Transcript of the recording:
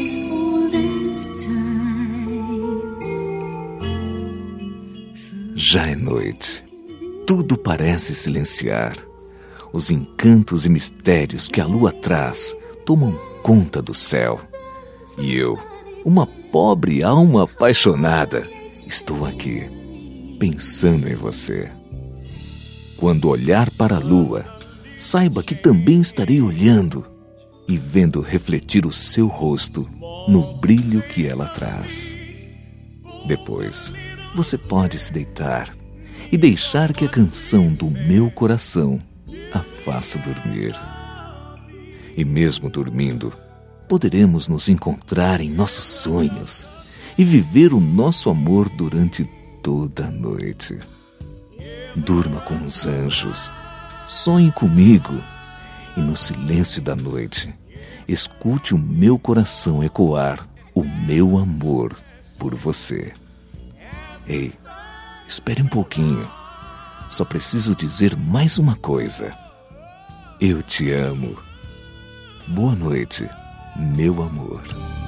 Já é noite. Tudo parece silenciar. Os encantos e mistérios que a lua traz tomam conta do céu. E eu, uma pobre alma apaixonada, estou aqui, pensando em você. Quando olhar para a lua, saiba que também estarei olhando e vendo refletir o seu rosto no brilho que ela traz. Depois, você pode se deitar e deixar que a canção do meu coração a faça dormir. E mesmo dormindo, poderemos nos encontrar em nossos sonhos e viver o nosso amor durante toda a noite. Durma com os anjos, sonhe comigo e no silêncio da noite, escute o meu coração ecoar o meu amor por você. Ei, espere um pouquinho. Só preciso dizer mais uma coisa. Eu te amo. Boa noite, meu amor.